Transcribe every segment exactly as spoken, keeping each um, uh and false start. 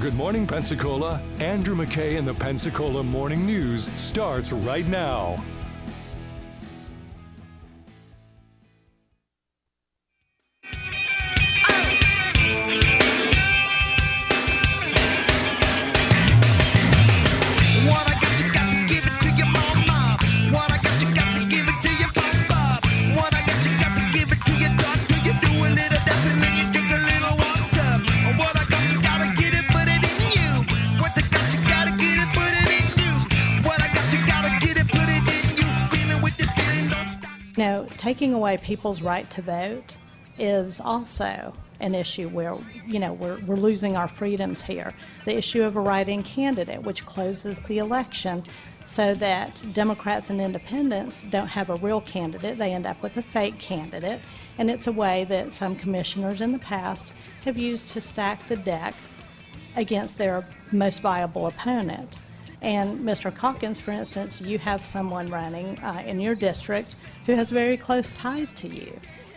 Good morning, Pensacola. Andrew McKay in the Pensacola Morning News starts right now. You know, taking away people's right to vote is also an issue where, you know, we're, we're losing our freedoms here. The issue of a write-in candidate, which closes the election so that Democrats and independents don't have a real candidate. They end up with a fake candidate. And it's a way that some commissioners in the past have used to stack the deck against their most viable opponent. And Mister Calkins, for instance, you have someone running uh, in your district who has very close ties to you.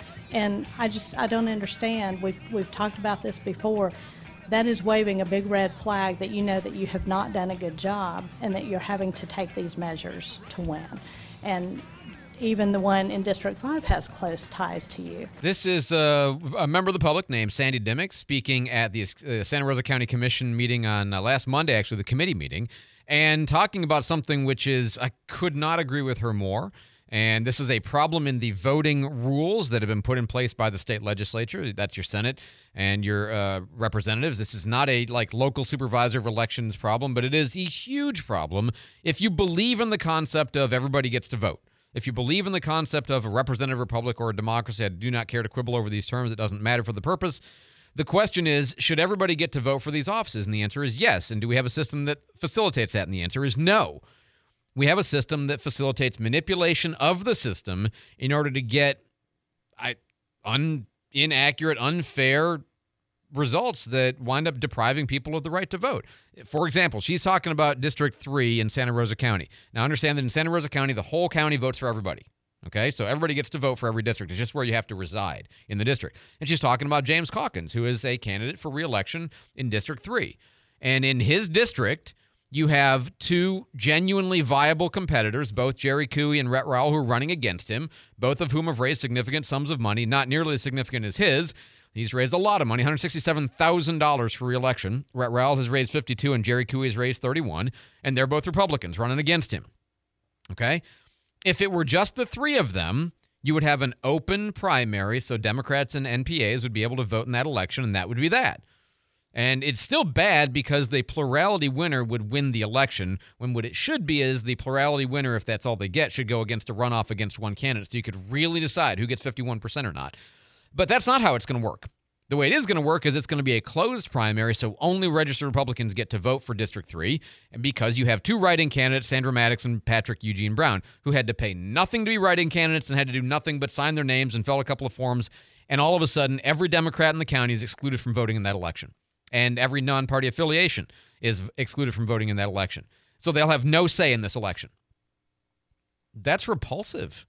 And I just, I don't understand. We've, we've talked about this before. That is waving a big red flag that you know that you have not done a good job and that you're having to take these measures to win. And even the one in District five has close ties to you. This is uh, a member of the public named Sandy Dimmick speaking at the uh, Santa Rosa County Commission meeting on uh, last Monday, actually, the committee meeting, and talking about something which is, I could not agree with her more. And this is a problem in the voting rules that have been put in place by the state legislature. That's your Senate and your uh, representatives. This is not a like local supervisor of elections problem, but it is a huge problem if you believe in the concept of everybody gets to vote. If you believe in the concept of a representative republic or a democracy, I do not care to quibble over these terms. It doesn't matter for the purpose. The question is, should everybody get to vote for these offices? And the answer is yes. And do we have a system that facilitates that? And the answer is no. We have a system that facilitates manipulation of the system in order to get I, un, inaccurate, unfair results that wind up depriving people of the right to vote. For example, she's talking about District three in Santa Rosa County. Now, understand that in Santa Rosa County, the whole county votes for everybody. Okay, so everybody gets to vote for every district. It's just where you have to reside in the district. And she's talking about James Calkins, who is a candidate for re-election in District three. And in his district, you have two genuinely viable competitors, both Jerry Cooey and Rhett Rowell, who are running against him, both of whom have raised significant sums of money, not nearly as significant as his. He's raised a lot of money, one hundred sixty-seven thousand dollars for re-election. Rhett Rowell has raised fifty-two, and Jerry Cooey has raised thirty-one, and they're both Republicans running against him. Okay? If it were just the three of them, you would have an open primary, so Democrats and N P As would be able to vote in that election, and that would be that. And it's still bad because the plurality winner would win the election, when what it should be is the plurality winner, if that's all they get, should go against a runoff against one candidate, so you could really decide who gets fifty-one percent or not. But that's not how it's going to work. The way it is going to work is it's going to be a closed primary, so only registered Republicans get to vote for District three, and because you have two write-in candidates, Sandra Maddox and Patrick Eugene Brown, who had to pay nothing to be write-in candidates and had to do nothing but sign their names and fill a couple of forms, and all of a sudden, every Democrat in the county is excluded from voting in that election, and every non-party affiliation is excluded from voting in that election. So they'll have no say in this election. That's repulsive.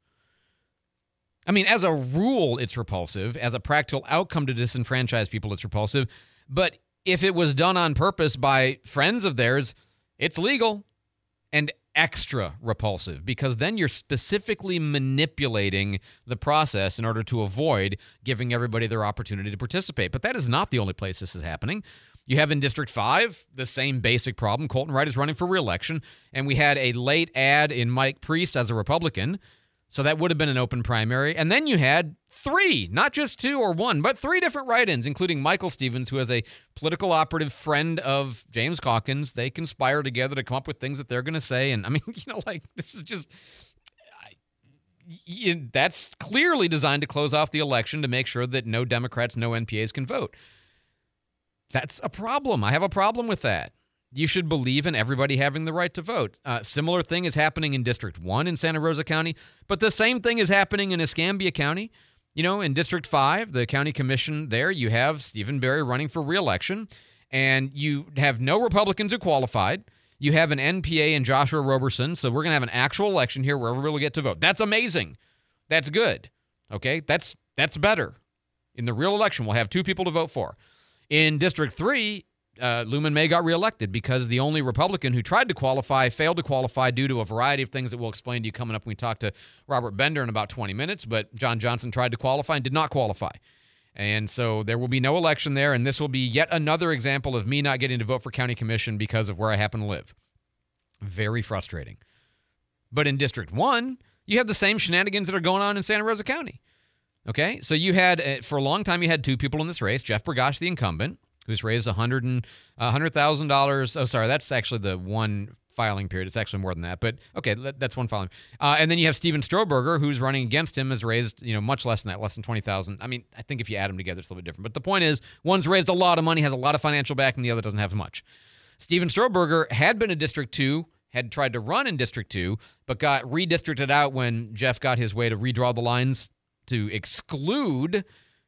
I mean, as a rule, it's repulsive. As a practical outcome to disenfranchise people, it's repulsive. But if it was done on purpose by friends of theirs, it's legal and extra repulsive, because then you're specifically manipulating the process in order to avoid giving everybody their opportunity to participate. But that is not the only place this is happening. You have in District five the same basic problem. Colton Wright is running for re-election, and we had a late ad in Mike Priest as a Republican. So that would have been an open primary. And then you had three, not just two or one, but three different write-ins, including Michael Stevens, who is a political operative friend of James Calkins. They conspire together to come up with things that they're going to say. And I mean, you know, like, this is just, I, you, that's clearly designed to close off the election to make sure that no Democrats, no N P As can vote. That's a problem. I have a problem with that. You should believe in everybody having the right to vote. Uh, similar thing is happening in District one in Santa Rosa County, but the same thing is happening in Escambia County. You know, in District five, the county commission there, you have Stephen Barry running for re-election, and you have no Republicans who qualified. You have an N P A and Joshua Roberson, so we're going to have an actual election here where everybody will get to vote. That's amazing. That's good. Okay, that's that's better. In the real election, we'll have two people to vote for. In District three, uh, Luman May got reelected because the only Republican who tried to qualify failed to qualify due to a variety of things that we'll explain to you coming up when we talk to Robert Bender in about twenty minutes. But John Johnson tried to qualify and did not qualify. And so there will be no election there, and this will be yet another example of me not getting to vote for county commission because of where I happen to live. Very frustrating. But in District one, you have the same shenanigans that are going on in Santa Rosa County. Okay, so you had, for a long time, you had two people in this race, Jeff Bergosh, the incumbent, who's raised one hundred thousand dollars. Oh, sorry, that's actually the one filing period. It's actually more than that, but okay, that's one filing. Uh, and then you have Steven Strohberger, who's running against him, has raised, you know, much less than that, less than twenty thousand dollars. I mean, I think if you add them together, it's a little bit different. But the point is, one's raised a lot of money, has a lot of financial backing, the other doesn't have as much. Steven Strohberger had been in District two, had tried to run in District two, but got redistricted out when Jeff got his way to redraw the lines to exclude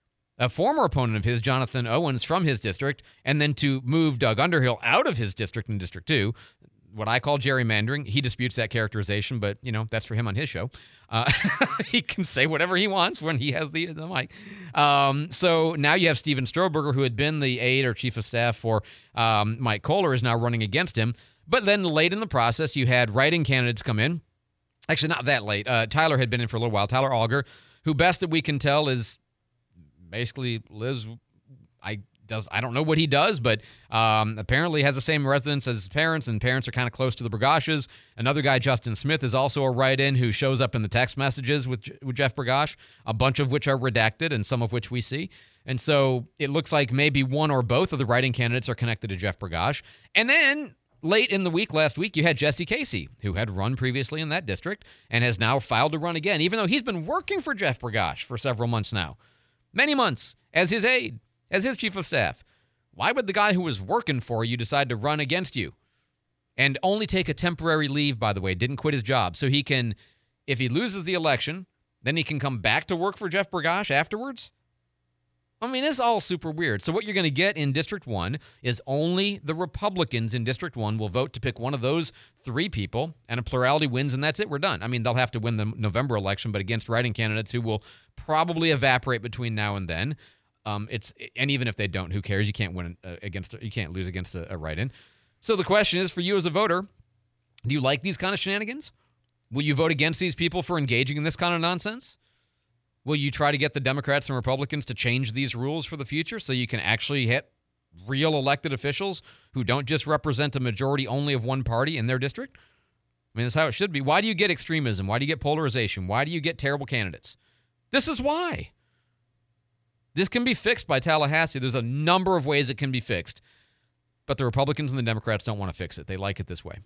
a former opponent of his, Jonathan Owens, from his district, and then to move Doug Underhill out of his district in District two, what I call gerrymandering. He disputes that characterization, but, you know, that's for him on his show. Uh, he can say whatever he wants when he has the, the mic. Um, so now you have Steven Strohberger, who had been the aide or chief of staff for um, Mike Kohler, is now running against him. But then late in the process, you had write-in candidates come in. Actually, not that late. Uh, Tyler had been in for a little while. Tyler Auger, who best that we can tell is basically lives, I does I don't know what he does, but um, apparently has the same residence as his parents, and parents are kind of close to the Bergoshes. Another guy, Justin Smith, is also a write-in who shows up in the text messages with, with Jeff Bergosh, a bunch of which are redacted and some of which we see. And so it looks like maybe one or both of the write-in candidates are connected to Jeff Bergosh. And then late in the week, last week, you had Jesse Casey, who had run previously in that district and has now filed to run again, even though he's been working for Jeff Bergosh for several months now. Many months as his aide, as his chief of staff. Why would the guy who was working for you decide to run against you? And only take a temporary leave, by the way, didn't quit his job. So he can, if he loses the election, then he can come back to work for Jeff Bergosh afterwards? I mean, it's all super weird. So what you're going to get in District one is only the Republicans in District one will vote to pick one of those three people, and a plurality wins, and that's it. We're done. I mean, they'll have to win the November election, but against write-in candidates who will probably evaporate between now and then. Um, it's and even if they don't, who cares? You can't win uh, against. You can't lose against a, a write-in. So the question is, for you as a voter, do you like these kind of shenanigans? Will you vote against these people for engaging in this kind of nonsense? Will you try to get the Democrats and Republicans to change these rules for the future so you can actually hit real elected officials who don't just represent a majority only of one party in their district? I mean, that's how it should be. Why do you get extremism? Why do you get polarization? Why do you get terrible candidates? This is why. This can be fixed by Tallahassee. There's a number of ways it can be fixed. But the Republicans and the Democrats don't want to fix it. They like it this way.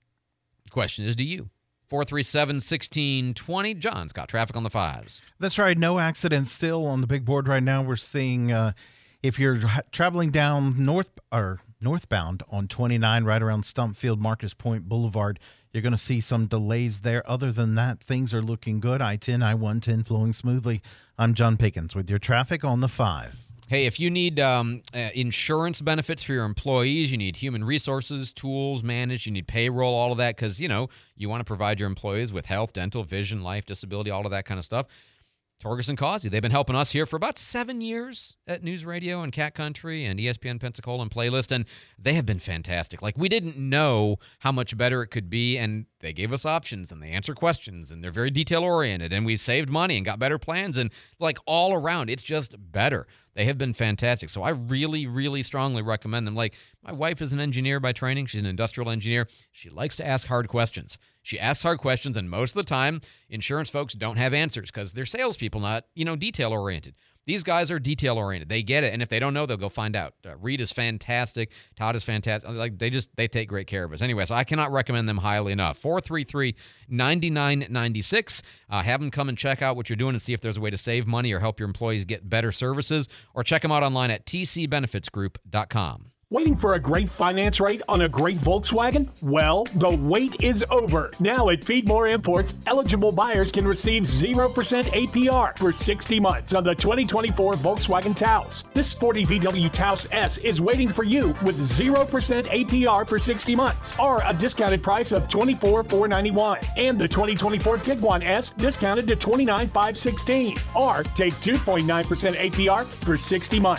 The question is, do you? four three seven, one six two zero. John's got traffic on the fives. That's right. No accidents still on the big board right now. We're seeing uh, if you're traveling down north or northbound on twenty-nine right around Stumpfield, Marcus Point Boulevard, you're going to see some delays there. Other than that, things are looking good. I ten, I one ten flowing smoothly. I'm John Pickens with your traffic on the fives. Hey, if you need um, uh, insurance benefits for your employees, you need human resources, tools managed, you need payroll, all of that, because, you know, you want to provide your employees with health, dental, vision, life, disability, all of that kind of stuff. Torgerson Causey, they've been helping us here for about seven years at News Radio and Cat Country and E S P N Pensacola and Playlist, and they have been fantastic. Like, we didn't know how much better it could be, and they gave us options, and they answer questions, and they're very detail-oriented, and we saved money and got better plans, and, like, all around, it's just better. They have been fantastic, so I really, really strongly recommend them. Like, my wife is an engineer by training. She's an industrial engineer. She likes to ask hard questions. She asks hard questions, and most of the time, insurance folks don't have answers because they're salespeople, not, you know, detail-oriented. These guys are detail-oriented. They get it, and if they don't know, they'll go find out. Uh, Reed is fantastic. Todd is fantastic. Like, they just, they take great care of us. Anyway, so I cannot recommend them highly enough. four three three, nine nine nine six. Uh, have them come and check out what you're doing and see if there's a way to save money or help your employees get better services, or check them out online at t c benefits group dot com. Waiting for a great finance rate on a great Volkswagen? Well, the wait is over. Now at Feedmore Imports, eligible buyers can receive zero percent A P R for sixty months on the twenty twenty-four Volkswagen Taos. This sporty V W Taos S is waiting for you with zero percent A P R for sixty months, or a discounted price of twenty-four thousand four hundred ninety-one dollars. And the twenty twenty-four Tiguan S discounted to twenty-nine thousand five hundred sixteen dollars, or take two point nine percent A P R for sixty months.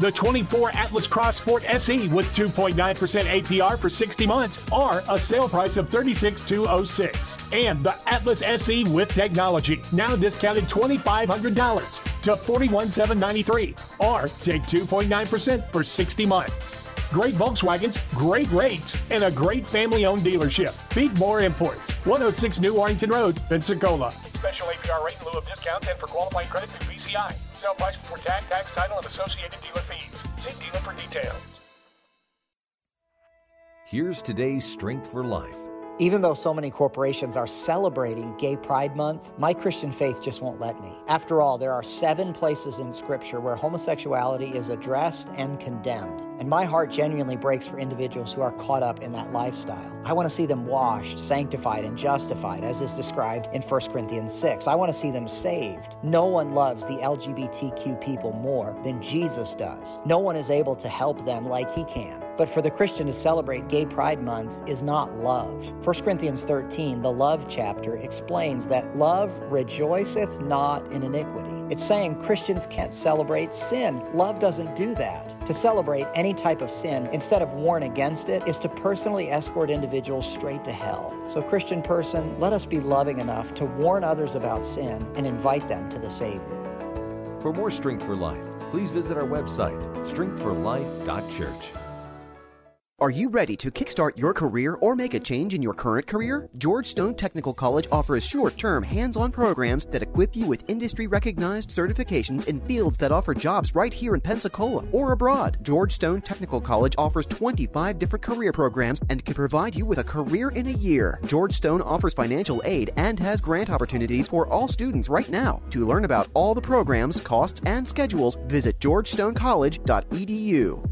the twenty-four Atlas Cross Sport S E with two point nine percent A P R for sixty months, or a sale price of thirty-six thousand two hundred six dollars. And the Atlas S E with technology, now discounted two thousand five hundred dollars to forty-one thousand seven hundred ninety-three dollars, or take two point nine percent for sixty months. Great Volkswagens, great rates, and a great family-owned dealership. Beatmore Imports, one oh six New Warrington Road, Pensacola. Special A P R rate in lieu of discounts and for qualifying credit through B C I. Sale price before tag, tax, title, and associated dealer fees. See dealer for details. Here's today's Strength for Life. Even though so many corporations are celebrating Gay Pride Month, my Christian faith just won't let me. After all, there are seven places in Scripture where homosexuality is addressed and condemned. And my heart genuinely breaks for individuals who are caught up in that lifestyle. I want to see them washed, sanctified, and justified, as is described in First Corinthians six. I want to see them saved. No one loves the L G B T Q people more than Jesus does. No one is able to help them like he can. But for the Christian to celebrate Gay Pride Month is not love. First Corinthians thirteen, the love chapter, explains that love rejoiceth not in iniquity. It's saying Christians can't celebrate sin. Love doesn't do that. To celebrate any type of sin, instead of warn against it, is to personally escort individuals straight to hell. So, Christian person, let us be loving enough to warn others about sin and invite them to the Savior. For more Strength for Life, please visit our website, strength for life dot church. Are you ready to kickstart your career or make a change in your current career? George Stone Technical College offers short-term, hands-on programs that equip you with industry-recognized certifications in fields that offer jobs right here in Pensacola or abroad. George Stone Technical College offers twenty-five different career programs and can provide you with a career in a year. George Stone offers financial aid and has grant opportunities for all students right now. To learn about all the programs, costs, and schedules, visit george stone college dot e d u.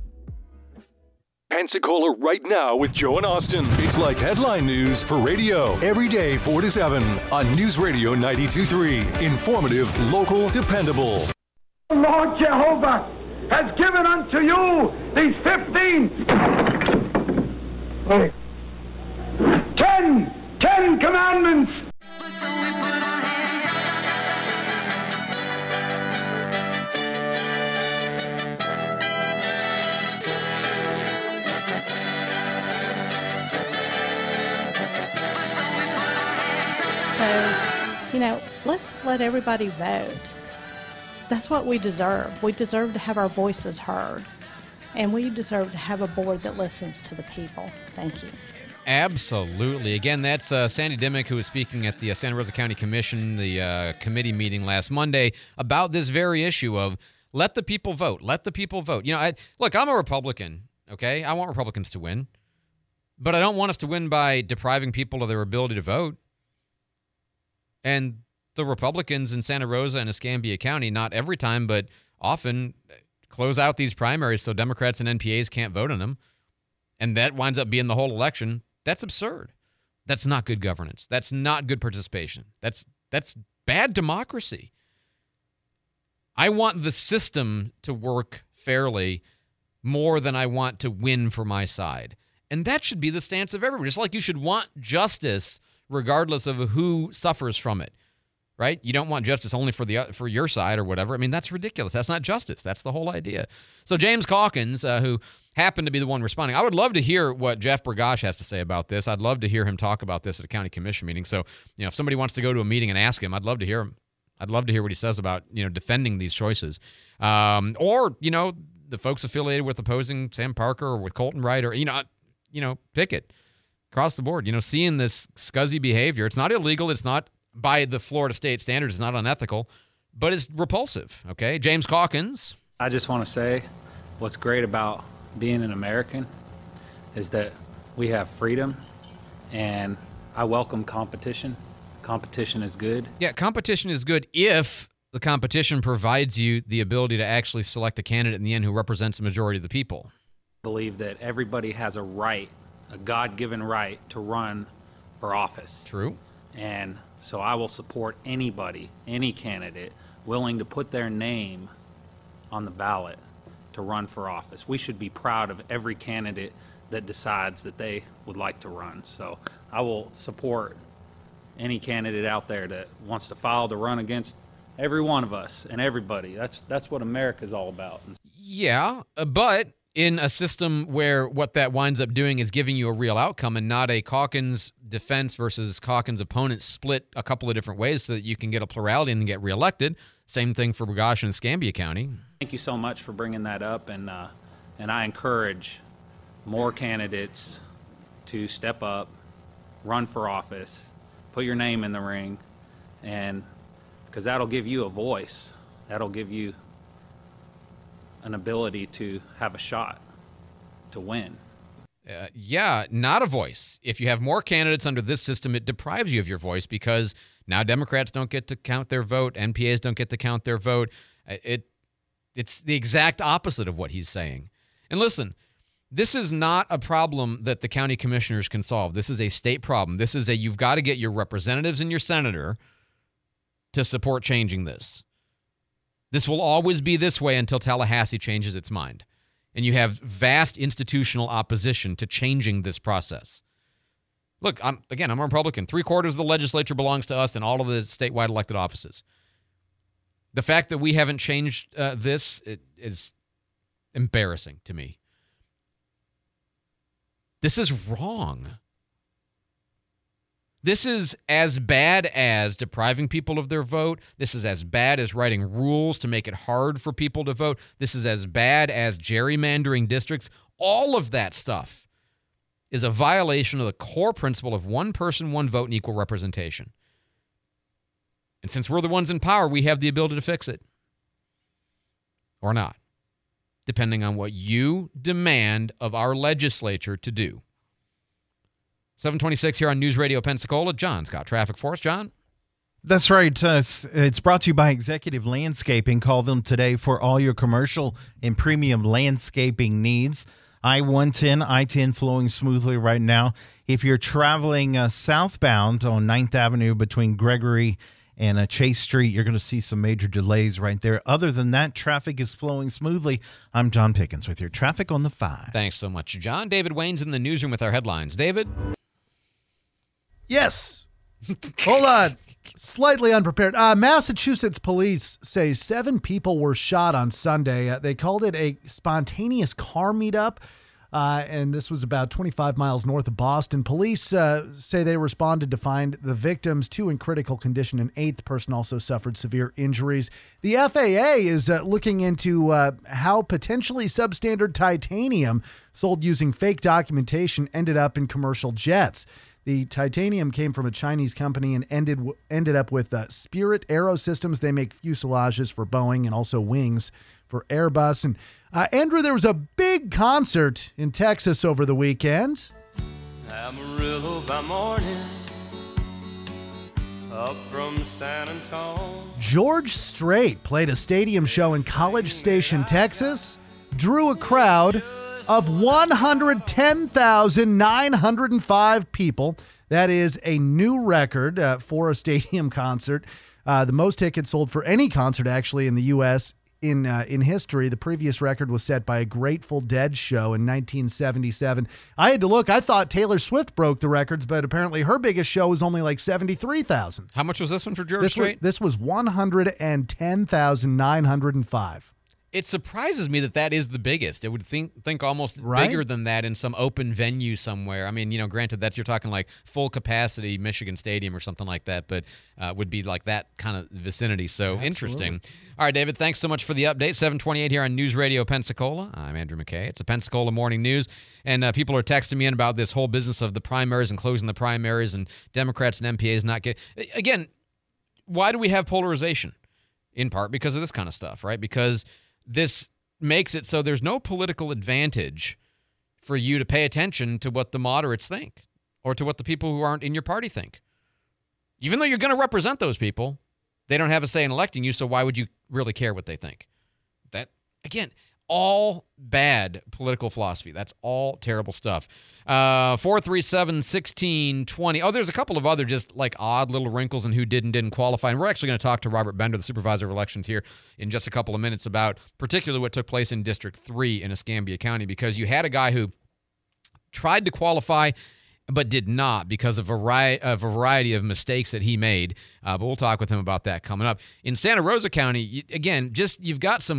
Pensacola right now with Joe and Austin. It's like headline news for radio. Every day, four to seven on News Radio ninety-two point three. Informative, local, dependable. The Lord Jehovah has given unto you these fifteen, ten, ten commandments. So, you know, let's let everybody vote. That's what we deserve. We deserve to have our voices heard. And we deserve to have a board that listens to the people. Thank you. Absolutely. Again, that's uh, Sandy Dimmick, who was speaking at the uh, Santa Rosa County Commission, the uh, committee meeting last Monday, about this very issue of let the people vote. Let the people vote. You know, I, look, I'm a Republican, okay? I want Republicans to win. But I don't want us to win by depriving people of their ability to vote. And the Republicans in Santa Rosa and Escambia County, not every time, but often close out these primaries so Democrats and N P As can't vote on them. And that winds up being the whole election. That's absurd. That's not good governance. That's not good participation. That's that's bad democracy. I want the system to work fairly more than I want to win for my side. And that should be the stance of everybody. Just like you should want justice regardless of who suffers from it, right? You don't want justice only for the for your side or whatever. I mean, that's ridiculous. That's not justice. That's the whole idea. So James Calkins, uh, who happened to be the one responding, I would love to hear what Jeff Burgash has to say about this. I'd love to hear him talk about this at a county commission meeting. So, you know, if somebody wants to go to a meeting and ask him, I'd love to hear him. I'd love to hear what he says about, you know, defending these choices. Um, or, you know, the folks affiliated with opposing Sam Parker or with Colton Wright or, you know, you know, pick it. Across the board, you know, seeing this scuzzy behavior. It's not illegal. It's not by the Florida state standards. It's not unethical, but it's repulsive, okay? James Calkins. I just want to say what's great about being an American is that we have freedom, and I welcome competition. Competition is good. Yeah, competition is good if the competition provides you the ability to actually select a candidate in the end who represents the majority of the people. I believe that everybody has a right, a God-given right to run for office. True. And so I will support anybody, any candidate, willing to put their name on the ballot to run for office. We should be proud of every candidate that decides that they would like to run. So I will support any candidate out there that wants to file to run against every one of us and everybody. That's that's what America's all about. Yeah, uh, but in a system where what that winds up doing is giving you a real outcome and not a Calkins defense versus Calkins opponent split a couple of different ways so that you can get a plurality and get reelected. Same thing for Waugosh and Escambia County. Thank you so much for bringing that up, and uh, and I encourage more candidates to step up, run for office, put your name in the ring, and because that'll give you a voice. That'll give you an ability to have a shot to win. Uh, yeah, not a voice. If you have more candidates under this system, it deprives you of your voice because now Democrats don't get to count their vote, N P As don't get to count their vote. It, it's the exact opposite of what he's saying. And listen, this is not a problem that the county commissioners can solve. This is a state problem. This is a you've got to get your representatives and your senator to support changing this. This will always be this way until Tallahassee changes its mind. And you have vast institutional opposition to changing this process. Look, I'm, again, I'm a Republican. Three quarters of the legislature belongs to us in all of the statewide elected offices. The fact that we haven't changed uh, this it, is embarrassing to me. This is wrong. This is as bad as depriving people of their vote. This is as bad as writing rules to make it hard for people to vote. This is as bad as gerrymandering districts. All of that stuff is a violation of the core principle of one person, one vote, and equal representation. And since we're the ones in power, we have the ability to fix it. Or not, depending on what you demand of our legislature to do. seven twenty-six here on News Radio Pensacola. John's got traffic for us. John? That's right. Uh, it's, it's brought to you by Executive Landscaping. Call them today for all your commercial and premium landscaping needs. I one ten, I ten flowing smoothly right now. If you're traveling uh, southbound on ninth Avenue between Gregory and uh, Chase Street, you're going to see some major delays right there. Other than that, traffic is flowing smoothly. I'm John Pickens with your traffic on the five. Thanks so much, John. David Wayne's in the newsroom with our headlines. David? Yes. Hold on. Slightly unprepared. Uh, Massachusetts police say seven people were shot on Sunday. Uh, they called it a spontaneous car meetup, uh, and this was about twenty-five miles north of Boston. Police uh, say they responded to find the victims, two in critical condition. An eighth person also suffered severe injuries. The F A A is uh, looking into uh, how potentially substandard titanium sold using fake documentation ended up in commercial jets. The titanium came from a Chinese company and ended ended up with uh, Spirit Aerosystems. They make fuselages for Boeing and also wings for Airbus. And uh, Andrew, there was a big concert in Texas over the weekend. Amarillo by morning, up from San Antonio. George Strait played a stadium show in College Station, Texas, drew a crowd of one hundred ten thousand nine hundred five people. That is a new record uh, for a stadium concert. Uh, the most tickets sold for any concert, actually, in the U S in uh, in history. The previous record was set by a Grateful Dead show in nineteen seventy-seven. I had to look. I thought Taylor Swift broke the records, but apparently her biggest show was only like seventy-three thousand. How much was this one for George this Strait? Was, this was one hundred ten thousand nine hundred five. It surprises me that that is the biggest. It would think think almost right? bigger than that in some open venue somewhere. I mean, you know, granted that you're talking like full capacity Michigan Stadium or something like that, but uh, would be like that kind of vicinity. So Absolutely. Interesting. All right, David, thanks so much for the update. seven twenty-eight here on News Radio Pensacola. I'm Andrew McKay. It's a Pensacola Morning News, and uh, people are texting me in about this whole business of the primaries and closing the primaries and Democrats and M P As not get. Again, why do we have polarization? In part because of this kind of stuff, right? Because this makes it so there's no political advantage for you to pay attention to what the moderates think or to what the people who aren't in your party think. Even though you're going to represent those people, they don't have a say in electing you, so why would you really care what they think? That, again, all bad political philosophy. That's all terrible stuff. Uh, four three seven, one six two zero. Oh, there's a couple of other just like odd little wrinkles in who did and didn't qualify. And we're actually going to talk to Robert Bender, the supervisor of elections, here in just a couple of minutes about particularly what took place in District three in Escambia County, because you had a guy who tried to qualify but did not because of a variety, a variety of mistakes that he made. Uh, but we'll talk with him about that coming up. In Santa Rosa County, again, just you've got some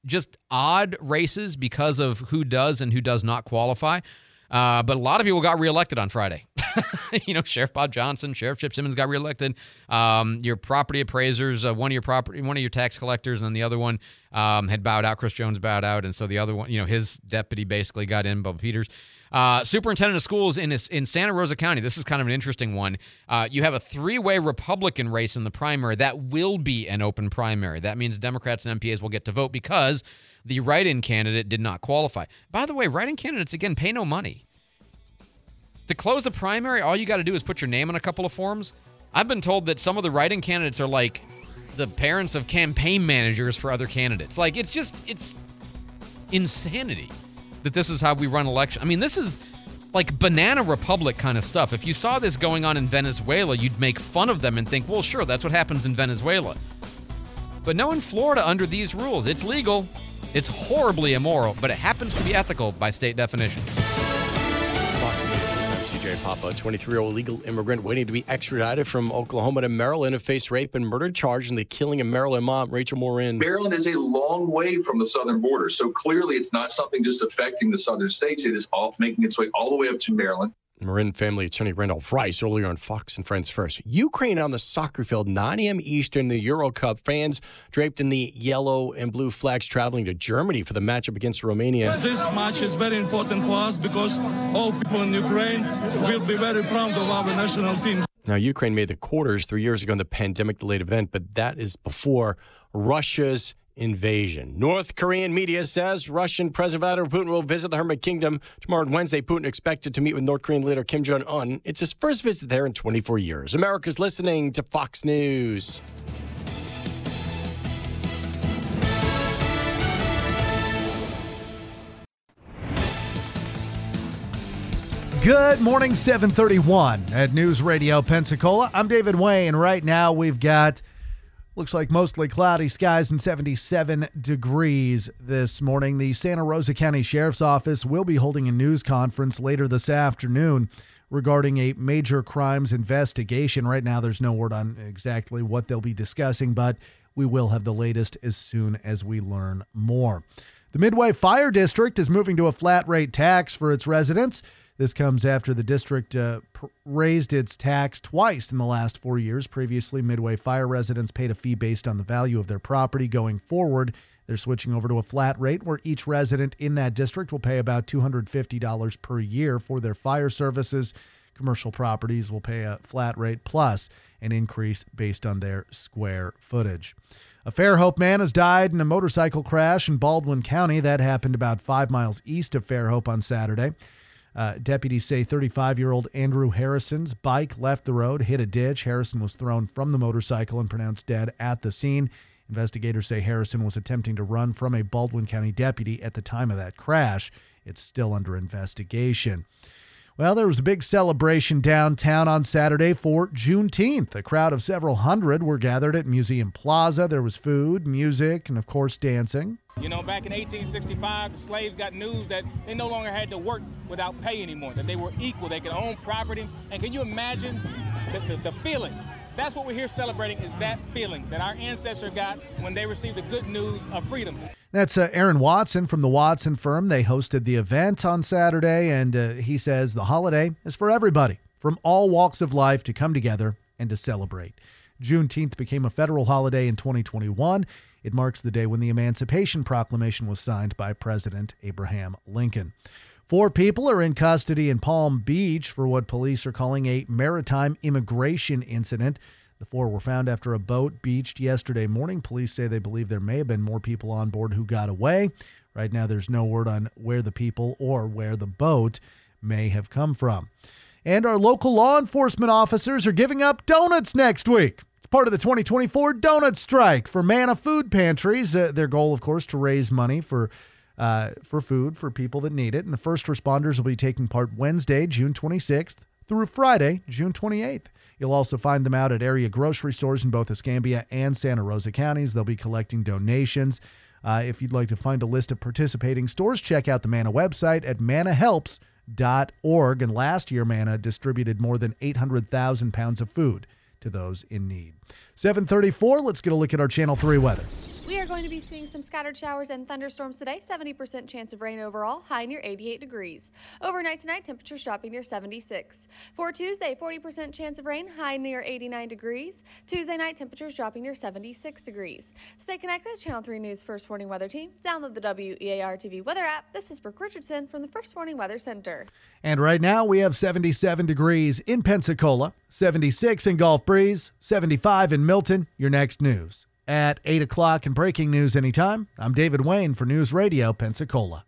just odd races because of who does and who does not qualify. Uh, but a lot of people got reelected on Friday. you know, Sheriff Bob Johnson, Sheriff Chip Simmons got reelected. Um, your property appraisers, uh, one of your property, one of your tax collectors, and then the other one um, had bowed out. Chris Jones bowed out, and so the other one, you know, his deputy basically got in, Bubba Peters. Uh, superintendent of schools in in Santa Rosa County. This is kind of an interesting one. Uh, you have a three-way Republican race in the primary. That will be an open primary. That means Democrats and M P As will get to vote because the write-in candidate did not qualify. By the way, write-in candidates, again, pay no money. To close the primary, all you got to do is put your name on a couple of forms. I've been told that some of the write-in candidates are like the parents of campaign managers for other candidates. Like, it's just, it's insanity that this is how we run election. I mean, this is like banana republic kind of stuff. If you saw this going on in Venezuela, you'd make fun of them and think, well, sure, that's what happens in Venezuela. But no, in Florida, under these rules, it's legal. It's horribly immoral, but it happens to be ethical by state definitions. Fox News, I'm C J Papa, a twenty-three-year-old illegal immigrant waiting to be extradited from Oklahoma to Maryland and face rape and murder charge in the killing of Maryland mom Rachel Morin. Maryland is a long way from the southern border, so clearly it's not something just affecting the southern states. It is all making its way all the way up to Maryland. Marin family attorney Randolph Rice earlier on Fox and Friends First. Ukraine on the soccer field, nine a.m. Eastern, the Euro Cup. Fans draped in the yellow and blue flags traveling to Germany for the matchup against Romania. This match is very important for us because all people in Ukraine will be very proud of our national team. Now, Ukraine made the quarters three years ago in the pandemic-delayed event, but that is before Russia's invasion. North Korean media says Russian President Vladimir Putin will visit the Hermit Kingdom tomorrow and Wednesday. Putin expected to meet with North Korean leader Kim Jong-un. It's his first visit there in twenty-four years. America's listening to Fox News. Good morning, seven thirty-one at News Radio Pensacola. I'm David Wayne, and right now we've got looks like mostly cloudy skies and seventy-seven degrees this morning. The Santa Rosa County Sheriff's Office will be holding a news conference later this afternoon regarding a major crimes investigation. Right now, there's no word on exactly what they'll be discussing, but we will have the latest as soon as we learn more. The Midway Fire District is moving to a flat rate tax for its residents. This comes after the district uh, pr- raised its tax twice in the last four years. Previously, Midway Fire residents paid a fee based on the value of their property. Going forward, they're switching over to a flat rate where each resident in that district will pay about two hundred fifty dollars per year for their fire services. Commercial properties will pay a flat rate plus an increase based on their square footage. A Fairhope man has died in a motorcycle crash in Baldwin County. That happened about five miles east of Fairhope on Saturday. Uh, deputies say thirty-five-year-old Andrew Harrison's bike left the road, hit a ditch. Harrison was thrown from the motorcycle and pronounced dead at the scene. Investigators say Harrison was attempting to run from a Baldwin County deputy at the time of that crash. It's still under investigation. Well, there was a big celebration downtown on Saturday for Juneteenth. A crowd of several hundred were gathered at Museum Plaza. There was food, music, and, of course, dancing. You know, back in eighteen sixty-five, the slaves got news that they no longer had to work without pay anymore, that they were equal, they could own property. And can you imagine the, the, the feeling? That's what we're here celebrating, is that feeling that our ancestors got when they received the good news of freedom. That's uh, Aaron Watson from the Watson firm. They hosted the event on Saturday, and uh, he says the holiday is for everybody from all walks of life to come together and to celebrate. Juneteenth became a federal holiday in twenty twenty-one. It marks the day when the Emancipation Proclamation was signed by President Abraham Lincoln. Four people are in custody in Palm Beach for what police are calling a maritime immigration incident. The four were found after a boat beached yesterday morning. Police say they believe there may have been more people on board who got away. Right now, there's no word on where the people or where the boat may have come from. And our local law enforcement officers are giving up donuts next week. It's part of the twenty twenty-four donut strike for Manna Food Pantries. Uh, their goal, of course, to raise money for uh, for food for people that need it. And the first responders will be taking part Wednesday, June twenty-sixth through Friday, June twenty-eighth. You'll also find them out at area grocery stores in both Escambia and Santa Rosa counties. They'll be collecting donations. Uh, if you'd like to find a list of participating stores, check out the Manna website at manna helps dot org. And last year, Manna distributed more than eight hundred thousand pounds of food to those in need. seven thirty-four, let's get a look at our Channel three weather. We are going to be seeing some scattered showers and thunderstorms today. seventy percent chance of rain overall, high near eighty-eight degrees. Overnight tonight, temperatures dropping near seventy-six. For Tuesday, forty percent chance of rain, high near eighty-nine degrees. Tuesday night, temperatures dropping near seventy-six degrees. Stay connected to Channel three News First Warning Weather Team. Download the W E A R T V weather app. This is Brooke Richardson from the First Warning Weather Center. And right now we have seventy-seven degrees in Pensacola, seventy-six in Gulf Breeze, seventy-five in Milton. Your next news at eight o'clock and breaking news anytime. I'm David Wayne for News Radio Pensacola.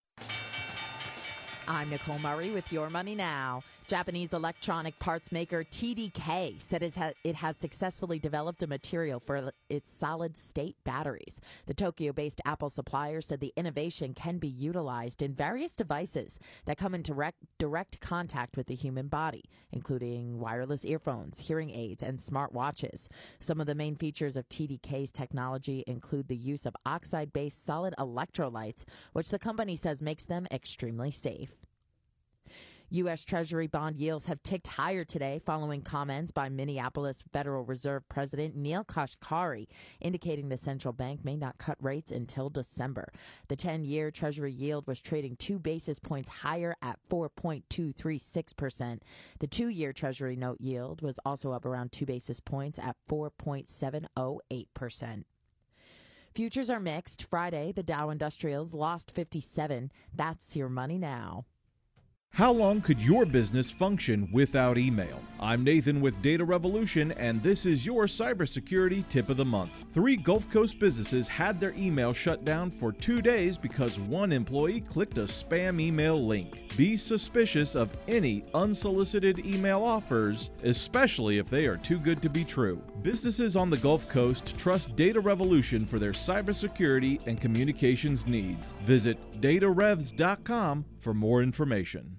I'm Nicole Murray with Your Money Now. Japanese electronic parts maker T D K said it, ha- it has successfully developed a material for its solid-state batteries. The Tokyo-based Apple supplier said the innovation can be utilized in various devices that come in direct, direct contact with the human body, including wireless earphones, hearing aids, and smartwatches. Some of the main features of T D K's technology include the use of oxide-based solid electrolytes, which the company says makes them extremely safe. U S. Treasury bond yields have ticked higher today following comments by Minneapolis Federal Reserve President Neil Kashkari indicating the central bank may not cut rates until December. The ten-year Treasury yield was trading two basis points higher at four point two three six percent. The two-year Treasury note yield was also up around two basis points at four point seven oh eight percent. Futures are mixed. Friday, the Dow Industrials lost fifty-seven. That's Your Money Now. How long could your business function without email? I'm Nathan with Data Revolution, and this is your cybersecurity tip of the month. Three Gulf Coast businesses had their email shut down for two days because one employee clicked a spam email link. Be suspicious of any unsolicited email offers, especially if they are too good to be true. Businesses on the Gulf Coast trust Data Revolution for their cybersecurity and communications needs. Visit data revs dot com for more information.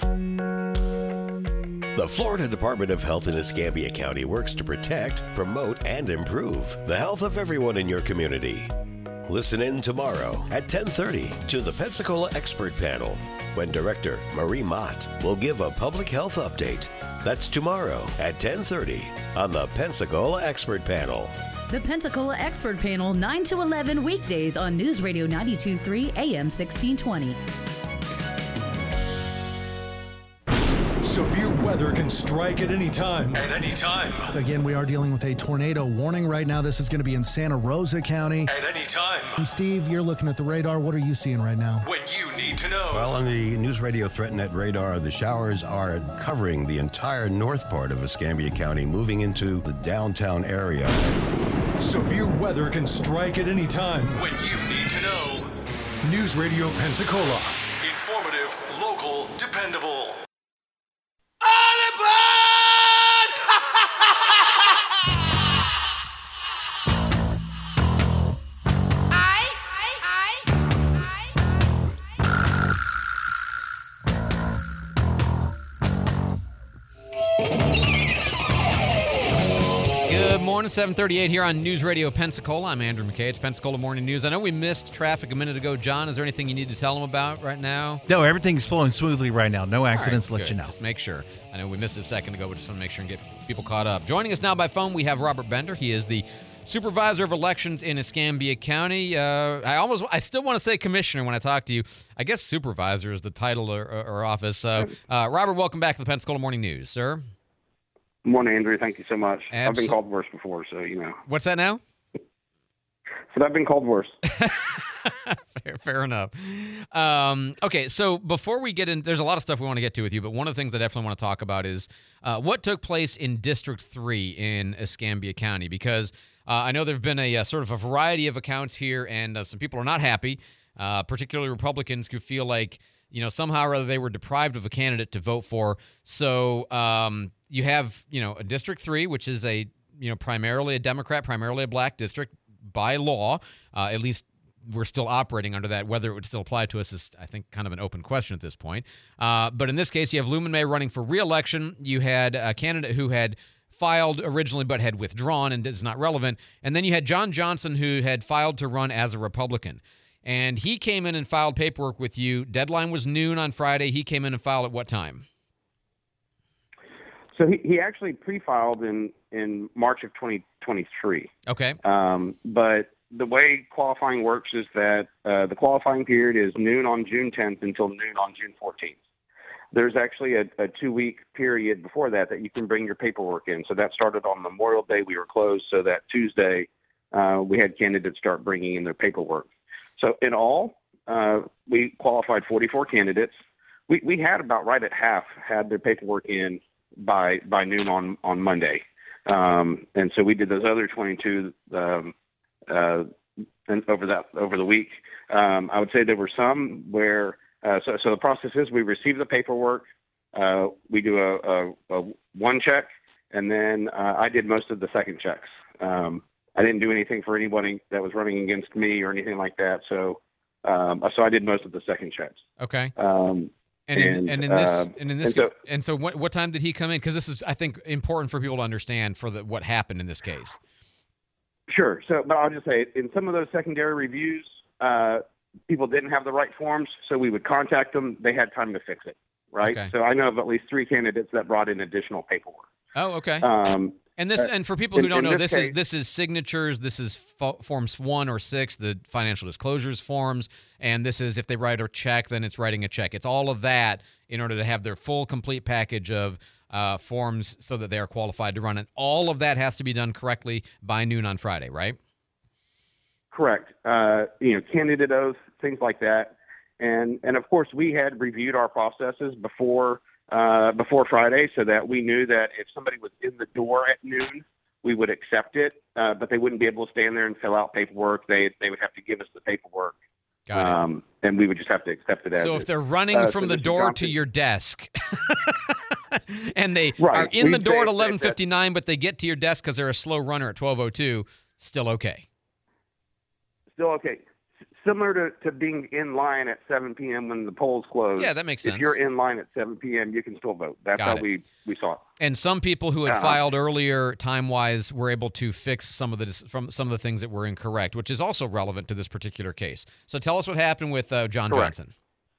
The Florida Department of Health in Escambia County works to protect, promote, and improve the health of everyone in your community. Listen in tomorrow at ten thirty to the Pensacola Expert Panel, when Director Marie Mott will give a public health update. That's tomorrow at ten thirty on the Pensacola Expert Panel. The Pensacola Expert Panel, nine to eleven weekdays on News Radio ninety-two point three A M sixteen twenty. Severe weather can strike at any time. At any time. Again, we are dealing with a tornado warning right now. This is going to be in Santa Rosa County. At any time. And Steve, you're looking at the radar. What are you seeing right now? When you need to know. Well, on the News Radio ThreatNet radar, the showers are covering the entire north part of Escambia County, moving into the downtown area. Severe weather can strike at any time. When you need to know. News Radio Pensacola. Informative, local, dependable. Good morning, seven thirty-eight here on News Radio Pensacola. I'm Andrew McKay. It's Pensacola Morning News. I know we missed traffic a minute ago. John, is there anything you need to tell them about right now? No, everything's flowing smoothly right now. No accidents, All right, let you good. know. Just make sure. I know we missed it a second ago, but just want to make sure and get people caught up. Joining us now by phone, we have Robert Bender. He is the Supervisor of Elections in Escambia County. Uh, I almost, I still want to say commissioner when I talk to you. I guess supervisor is the title or, or office. Uh, uh, Robert, welcome back to the Pensacola Morning News, sir. Morning, Andrew. Thank you so much. Absol- I've been called worse before, so you know. What's that now? So I've been called worse. fair, fair enough. Um, okay, so before we get in, there's a lot of stuff we want to get to with you, but one of the things I definitely want to talk about is uh, what took place in District three in Escambia County, because uh, I know there have been a, a sort of a variety of accounts here, and uh, some people are not happy, uh, particularly Republicans who feel like, you know, somehow or other they were deprived of a candidate to vote for. So um, you have, you know, a District three, which is a, you know, primarily a Democrat, primarily a black district by law. Uh, at least we're still operating under that. Whether it would still apply to us is, I think, kind of an open question at this point. Uh, but in this case, you have Luman May running for re-election. You had a candidate who had filed originally but had withdrawn and is not relevant. And then you had John Johnson, who had filed to run as a Republican. And he came in and filed paperwork with you. Deadline was noon on Friday. He came in and filed at what time? So he, he actually pre-filed in, in March of twenty twenty-three. Okay. Um, but the way qualifying works is that uh, the qualifying period is noon on June tenth until noon on June fourteenth. There's actually a, a two-week period before that that you can bring your paperwork in. So that started on Memorial Day. We were closed, so that Tuesday uh, we had candidates start bringing in their paperwork. So in all, uh, we qualified forty-four candidates. We we had about right at half had their paperwork in by by noon on on Monday, um, and so we did those other twenty-two um, uh, and over that over the week. Um, I would say there were some where. Uh, so, so the process is we receive the paperwork, uh, we do a, a, a one check, and then uh, I did most of the second checks. Um, I didn't do anything for anybody that was running against me or anything like that. So, um, so I did most of the second checks. Okay. Um, and, in, and, and in this, uh, and in this, and so, and so what, what time did he come in? Because this is, I think, important for people to understand for the what happened in this case. Sure. So, but I'll just say, in some of those secondary reviews, uh, people didn't have the right forms, so we would contact them. They had time to fix it, right? Okay. So I know of at least three candidates that brought in additional paperwork. Oh, okay. Um, and this, uh, and for people who in, don't in know, this this case, is this is signatures. This is fo- forms one or six, the financial disclosures forms, and this is if they write a check, then it's writing a check. It's all of that in order to have their full, complete package of uh, forms so that they are qualified to run. And all of that has to be done correctly by noon on Friday, right? Correct. Uh, you know, candidate oath, things like that, and and of course we had reviewed our processes before uh, before Friday, so that we knew that if somebody was in the door at noon, we would accept it, uh, but they wouldn't be able to stand there and fill out paperwork. They they would have to give us the paperwork, Got it. um, and we would just have to accept it as. So is. if they're running Uh, from so the Mister door Johnson- to your desk, and they Right. are in the We'd door say at that- eleven fifty-nine, but they get to your desk because they're a slow runner at twelve oh two, still okay. Still okay. S- Similar to, to being in line at seven p.m. when the polls close. Yeah, that makes sense. If you're in line at seven p.m., you can still vote. That's Got how it. we, we saw it. And some people who had Uh-huh. filed earlier, time-wise, were able to fix some of the dis- from some of the things that were incorrect, which is also relevant to this particular case. So tell us what happened with uh, John Correct. Johnson.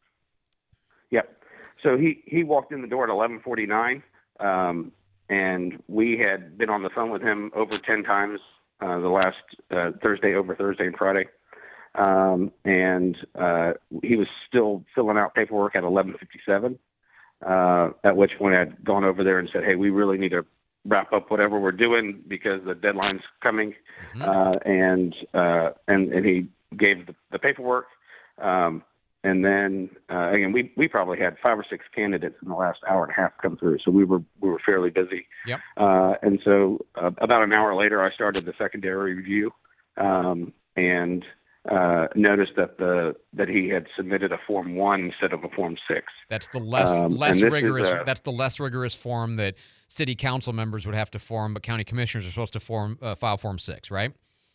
Yep. So he, he walked in the door at eleven forty-nine, um, and we had been on the phone with him over ten times uh, the last uh, Thursday, over Thursday and Friday. Um, and uh, he was still filling out paperwork at eleven fifty-seven, uh, at which point I'd gone over there and said, hey, we really need to wrap up whatever we're doing because the deadline's coming. Mm-hmm. Uh, and, uh, and, and he gave the, the paperwork. Um, and then, uh, again, we, we probably had five or six candidates in the last hour and a half come through. So we were, we were fairly busy. Yep. Uh, and so uh, about an hour later, I started the secondary review, um, and, uh, noticed that the, that he had submitted a form one instead of a form six. That's the less Um, less and this is, rigorous. uh, that's the less rigorous form that city council members would have to form, but county commissioners are supposed to form uh, file form six, right?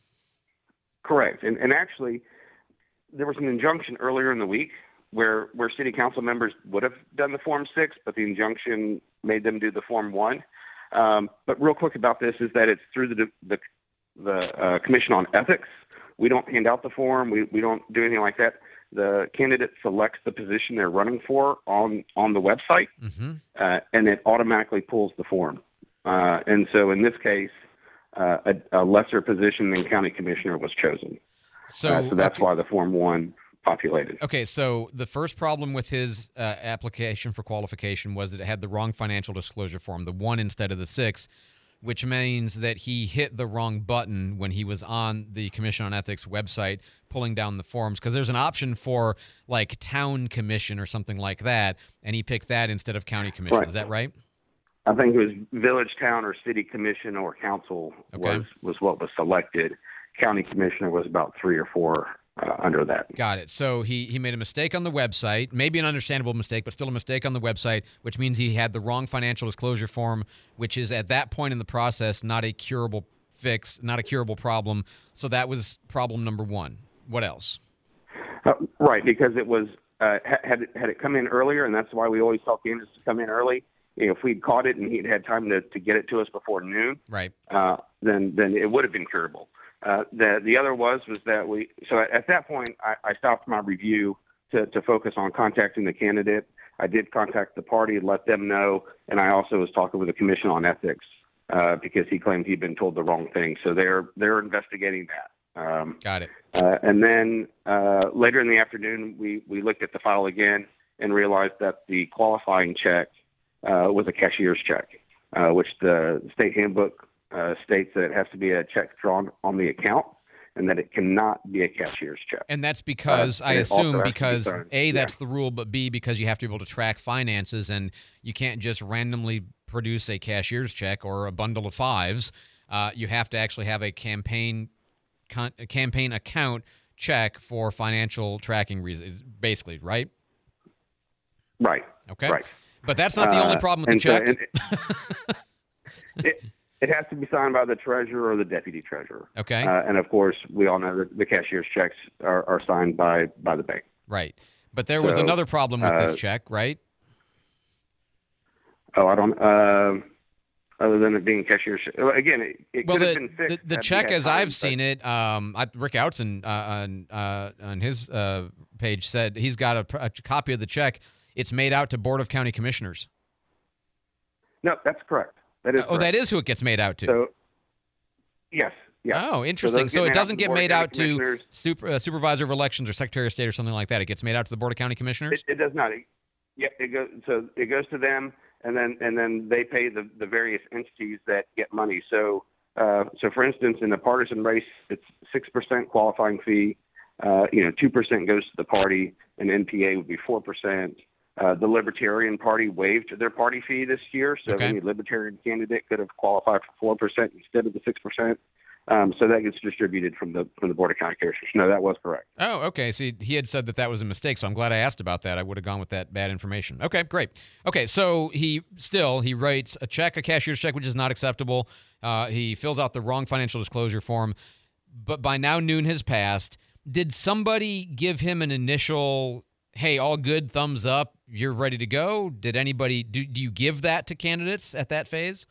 Correct. And, and actually, there was an injunction earlier in the week where, where city council members would have done the form six, but the injunction made them do the form one. Um, but real quick about this is that it's through the, the, the uh, Commission on Ethics. We don't hand out the form. We, we don't do anything like that. The candidate selects the position they're running for on, on the website, Mm-hmm. uh, and it automatically pulls the form. Uh, and so in this case, uh, a, a lesser position than county commissioner was chosen. So, Uh, so that's okay. why the Form one populated. Okay, so the first problem with his uh, application for qualification was that it had the wrong financial disclosure form, the one instead of the six, which means that he hit the wrong button when he was on the Commission on Ethics website pulling down the forms, because there's an option for like town commission or something like that, and he picked that instead of county commission. Right. Is that right? I think it was village, town, or city commission or council Okay. was, was what was selected. County commissioner was about three or four uh, under that. Got it. So he, he made a mistake on the website, maybe an understandable mistake, but still a mistake on the website, which means he had the wrong financial disclosure form, which is at that point in the process not a curable fix, not a curable problem. So that was problem number one. What else? Uh, right, because it was uh, ha- had it, had it come in earlier, and that's why we always tell candidates to come in early. You know, if we'd caught it and he'd had time to, to get it to us before noon, Right. uh, then then it would have been curable. Uh, the the other was was that we so at, at that point I, I stopped my review to, to focus on contacting the candidate. I did contact the party and let them know, and I also was talking with the Commission on Ethics uh, because he claimed he'd been told the wrong thing. So they're they're investigating that. Um, Got it. Uh, and then uh, later in the afternoon, we, we looked at the file again and realized that the qualifying check uh, was a cashier's check, uh, which the state handbook uh, states that it has to be a check drawn on the account and that it cannot be a cashier's check. And that's because, Uh, I and it also assume, has to be because signed. A, that's Yeah. the rule, but B, because you have to be able to track finances and you can't just randomly produce a cashier's check or a bundle of fives. Uh, you have to actually have a campaign con- a campaign account check for financial tracking reasons, basically, right? Right. Okay. Right. But that's not the only Uh, problem with the and so- check. and it, it has to be signed by the treasurer or the deputy treasurer. Okay. Uh, and of course, we all know that the cashier's checks are, are signed by, by the bank. Right. But there was So, another problem with this uh, check, right? Oh, I don't. Uh, other than it being cashier's, well, again, it, it Well, could have the, been fixed. the, the had we check, had as time, I've but- seen it, um, I, Rick Outson uh, on uh, on his uh, page said he's got a, a copy of the check. It's made out to Board of County Commissioners. No, that's correct. That is. Oh, that correct. is who it gets made out to. So, yes. Yes. Oh, interesting. those So, get it made doesn't to the get Board of made County out to Commissioners. super, uh, Supervisor of Elections or Secretary of State or something like that. It gets made out to the Board of County Commissioners. It, it does not. It, yeah, it goes. So it goes to them, and then and then they pay the, the various entities that get money. So uh, so for instance, in the partisan race, it's six percent qualifying fee. Uh, you know, two percent goes to the party, and N P A would be four percent. Uh, the Libertarian Party waived their party fee this year, so Okay. any Libertarian candidate could have qualified for four percent instead of the six percent. Um, so that gets distributed from the from the Board of County Commissioners. No, that was correct. Oh, okay. See, he had said that that was a mistake, so I'm glad I asked about that. I would have gone with that bad information. Okay, great. Okay, so he still, he writes a check, a cashier's check, which is not acceptable. Uh, he fills out the wrong financial disclosure form, but by now noon has passed. Did somebody give him an initial, hey, all good, thumbs up, you're ready to go? Did anybody, do, do you give that to candidates at that phase?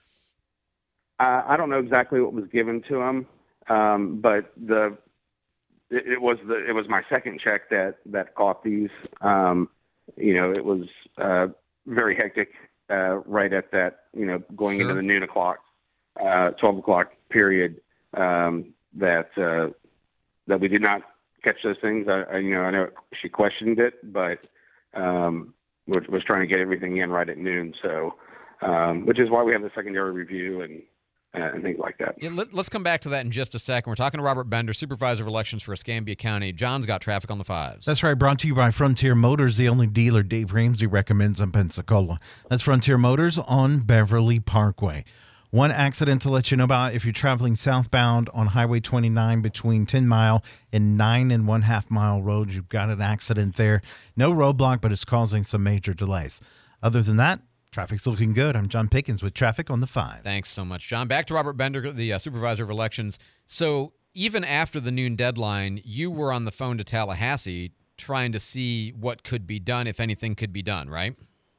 Uh, I don't know exactly what was given to him, um, but the it, it was the it was my second check that that caught these. Um, you know, it was uh, very hectic uh, right at that. You know, going Sure. into the noon o'clock, uh, twelve o'clock period. Um, that uh, that we did not catch those things. I, I you know I know she questioned it, but um, was, was trying to get everything in right at noon. So, um, which is why we have the secondary review and. Uh, and things like that. Yeah, let, let's come back to that in just a second. We're talking to Robert Bender, Supervisor of Elections for Escambia County. John's got traffic on the fives. That's right. Brought to you by Frontier Motors, the only dealer Dave Ramsey recommends in Pensacola. That's Frontier Motors on Beverly Parkway. One accident to let you know about if you're traveling southbound on Highway twenty-nine between ten Mile and nine and one half mile road. You've got an accident there. No roadblock, but it's causing some major delays. Other than that, traffic's looking good. I'm John Pickens with Traffic on the Five. Thanks so much, John. Back to Robert Bender, the uh, Supervisor of Elections. So even after the noon deadline, you were on the phone to Tallahassee trying to see what could be done, if anything could be done, right?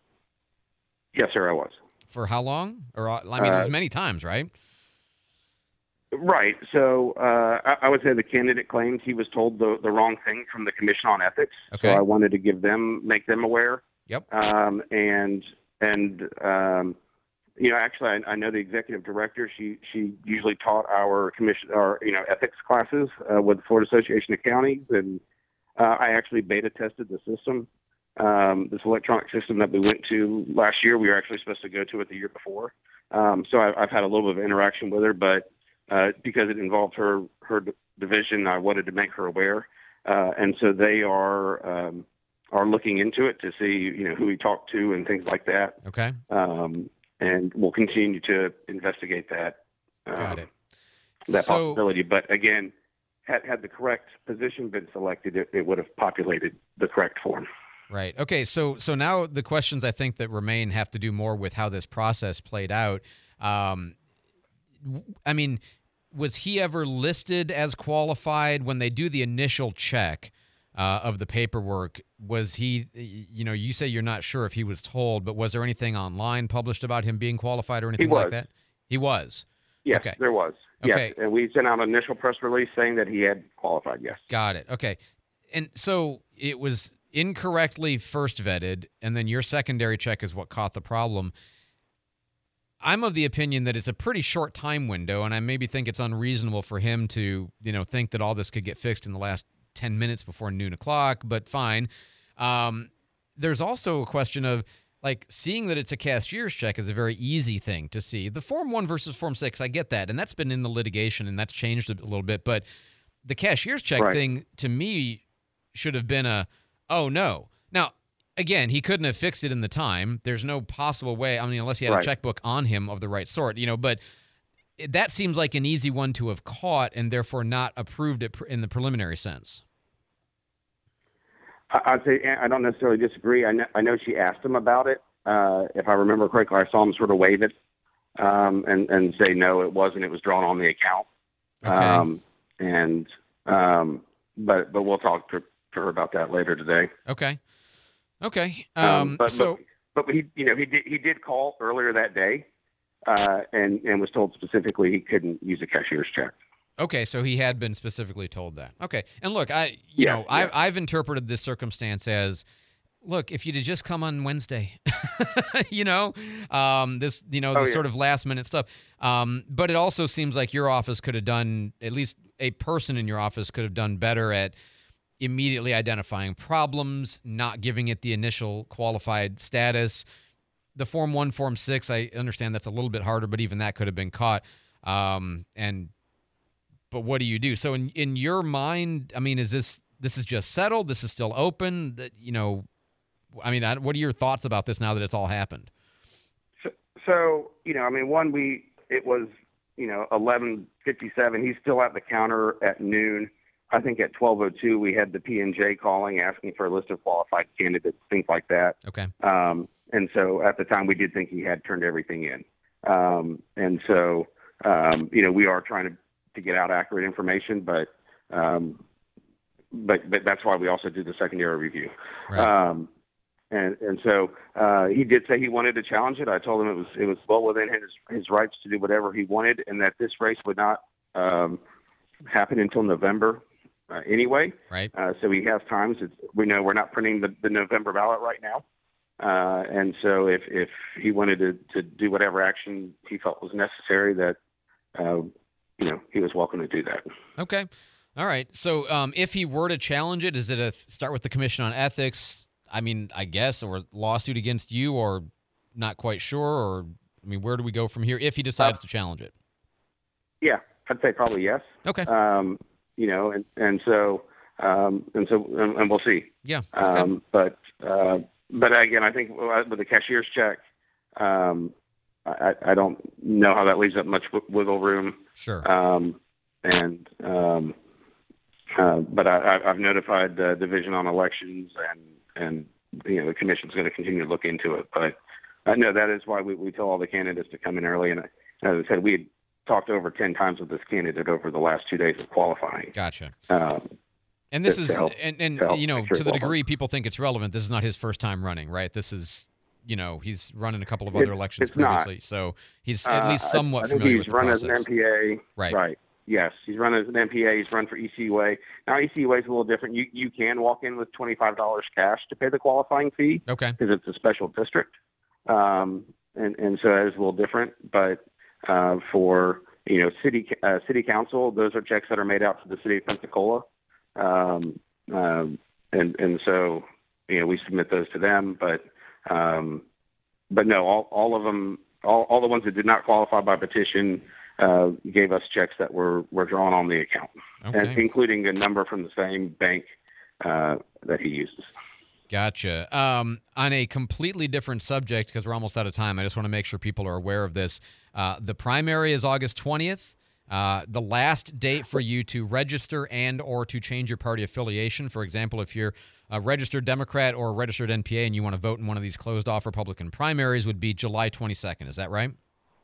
Yes, sir, I was. For how long? Or I mean, Uh, as many times, right? Right. So uh, I, I would say the candidate claims he was told the, the wrong thing from the Commission on Ethics. Okay. So I wanted to give them, make them aware. Yep. Um, and and um, you know, actually, I, I know the executive director. She she usually taught our commission, our you know, ethics classes uh, with the Florida Association of Counties, and uh, I actually beta tested the system. Um, this electronic system that we went to last year, we were actually supposed to go to it the year before. Um, so I, I've had a little bit of interaction with her, but uh, because it involved her her d- division, I wanted to make her aware, uh, and so they are um, are looking into it to see you know who we talked to and things like that. Okay. Um, and we'll continue to investigate that. Um, Got it. That So- possibility, but again, had had the correct position been selected, it, it would have populated the correct form. Right. Okay. So so now the questions I think that remain have to do more with how this process played out. Um, w- I mean, was he ever listed as qualified when they do the initial check uh, of the paperwork? Was he, you know, you say you're not sure if he was told, but was there anything online published about him being qualified or anything was. like that? He was. Yes, Okay. there was. Okay. Yes, and we sent out an initial press release saying that he had qualified. Yes. Got it. Okay. And so it was incorrectly first vetted, and then your secondary check is what caught the problem. I'm of the opinion that it's a pretty short time window, and I maybe think it's unreasonable for him to, you know, think that all this could get fixed in the last ten minutes before noon o'clock, but fine. Um, there's also a question of, like, seeing that it's a cashier's check is a very easy thing to see. The Form one versus Form six, I get that, and that's been in the litigation, and that's changed a little bit, but the cashier's check Right. thing, to me, should have been a, oh, no. Now, again, he couldn't have fixed it in the time. There's no possible way, I mean, unless he had Right. a checkbook on him of the right sort, you know, but it- that seems like an easy one to have caught and therefore not approved it pr- in the preliminary sense. I- I'd say I don't necessarily disagree. I know, I know she asked him about it. Uh, if I remember correctly, I saw him sort of wave it um, and, and say, no, it wasn't. It was drawn on the account. Okay. Um, and um, but but we'll talk to, to her about that later today. Okay. Okay. Um, Um, but, so, but but he you know he did he did call earlier that day uh, and and was told specifically he couldn't use a cashier's check. okay, so he had been specifically told that. Okay. And look, I, you Yeah, know, yeah. I, I've interpreted this circumstance as, look, if you'd have just come on Wednesday, you know, um, this, you know, Oh, this yeah. sort of last minute stuff. Um, but it also seems like your office could have done, at least a person in your office could have done better at immediately identifying problems, not giving it the initial qualified status. The Form one, Form six, I understand that's a little bit harder, but even that could have been caught. Um, and, but what do you do? So in, in your mind, I mean, is this, this is just settled? This is still open? That, you know, I mean, I, what are your thoughts about this now that it's all happened? So, so you know, I mean, one we it was you know eleven fifty-seven. He's still at the counter at noon. I think at twelve oh two we had the P and J calling asking for a list of qualified candidates, things like that. Okay. Um, and so at the time we did think he had turned everything in. Um, and so um, you know we are trying to, to get out accurate information, but um, but but that's why we also do the secondary review. Right. Um, And and so uh, he did say he wanted to challenge it. I told him it was it was well within his his rights to do whatever he wanted, and that this race would not um, happen until November uh, anyway. Right. Uh, so he has times. It's, we know we're not printing the, the November ballot right now, uh, and so if if he wanted to, to do whatever action he felt was necessary, that uh, you know he was welcome to do that. Okay. All right. So um, if he were to challenge it, is it a start with the Commission on Ethics? I mean, I guess, or lawsuit against you, or not quite sure, or I mean, where do we go from here if he decides Uh, to challenge it? Yeah, I'd say probably yes. Okay. Um, you know, and and so um, and so and, and we'll see. Yeah. Okay. Um, but uh, but again, I think with the cashier's check, um, I, I don't know how that leaves up much wi- wiggle room. Sure. Um, and um, uh, but I, I- I've notified the Division on Elections, and and you know the commission's going to continue to look into it. But I know that is why we, we tell all the candidates to come in early. And as I said, we had talked over ten times with this candidate over the last two days of qualifying. Gotcha. Um, And this to is, help- and, and to help you know, make sure to the it's degree people think it's relevant, this is not his first time running, right? This is, you know, he's run in a couple of other It's- elections it's not. previously, so he's at Uh, least I- somewhat I think familiar he's with the run process. as an M P A. Right. Right. Yes, he's run as an M P A. He's run for E C U A. Now E C U A is a little different. You you can walk in with twenty-five dollars cash to pay the qualifying fee. Okay. Because it's a special district, um, and and so that is a little different. But uh, for you know city uh, city council, those are checks that are made out to the city of Pensacola, um, um, and and so you know we submit those to them. But um, but no, all all of them, all all the ones that did not qualify by petition. Uh, gave us checks that were, were drawn on the account, Okay. and including a number from the same bank uh, that he uses. Gotcha. Um, on a completely different subject, because we're almost out of time, I just want to make sure people are aware of this. Uh, the primary is August twentieth. Uh, the last date for you to register and or to change your party affiliation, for example, if you're a registered Democrat or a registered N P A and you want to vote in one of these closed-off Republican primaries, would be July twenty-second. Is that right?